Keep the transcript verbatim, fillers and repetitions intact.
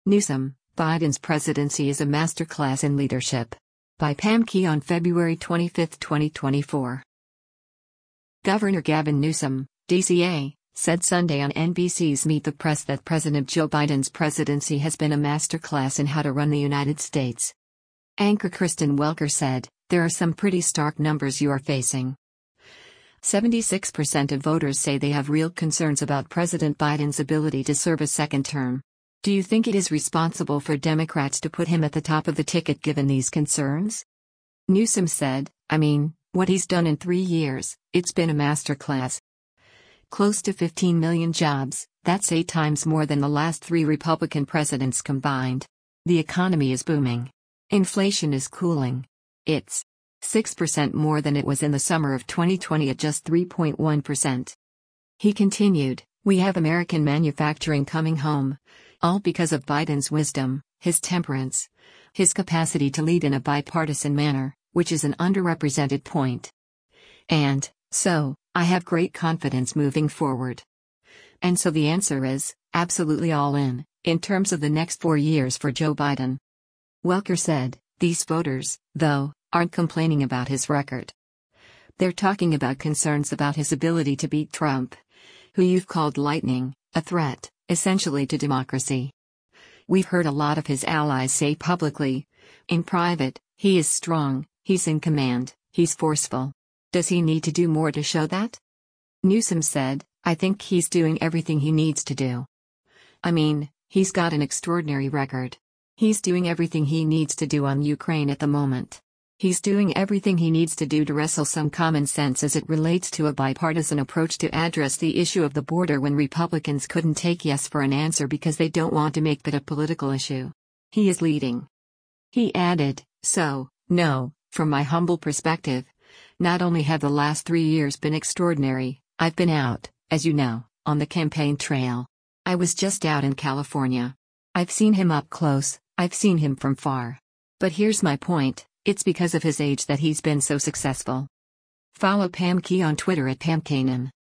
Newsom, Biden's presidency is a masterclass in leadership. By Pam Key on February twenty-fifth, twenty twenty-four. Governor Gavin Newsom, D C A, said Sunday on N B C's Meet the Press that President Joe Biden's presidency has been a masterclass in how to run the United States. Anchor Kristen Welker said, "There are some pretty stark numbers you are facing. seventy-six percent of voters say they have real concerns about President Biden's ability to serve a second term. Do you think it is responsible for Democrats to put him at the top of the ticket given these concerns?" Newsom said, "I mean, what he's done in three years, it's been a masterclass. Close to fifteen million jobs, that's eight times more than the last three Republican presidents combined. The economy is booming. Inflation is cooling. It's six percent more than it was in the summer of twenty twenty at just three point one percent. He continued, "We have American manufacturing coming home. All because of Biden's wisdom, his temperance, his capacity to lead in a bipartisan manner, which is an underrepresented point. And, so, I have great confidence moving forward." And so the answer is, absolutely all in, in terms of the next four years for Joe Biden. Welker said, "These voters, though, aren't complaining about his record. They're talking about concerns about his ability to beat Trump, who you've called lightning, a threat, essentially to democracy. We've heard a lot of his allies say publicly. In private, he is strong, he's in command, he's forceful. Does he need to do more to show that?" Newsom said, "I think he's doing everything he needs to do. I mean, he's got an extraordinary record. He's doing everything he needs to do on Ukraine at the moment. He's doing everything he needs to do to wrestle some common sense as it relates to a bipartisan approach to address the issue of the border when Republicans couldn't take yes for an answer because they don't want to make that a political issue. He is leading." He added, "So, no, from my humble perspective, not only have the last three years been extraordinary, I've been out, as you know, on the campaign trail. I was just out in California. I've seen him up close, I've seen him from far. But here's my point. It's because of his age that he's been so successful." Follow Pam Key on Twitter at Pam Kanan.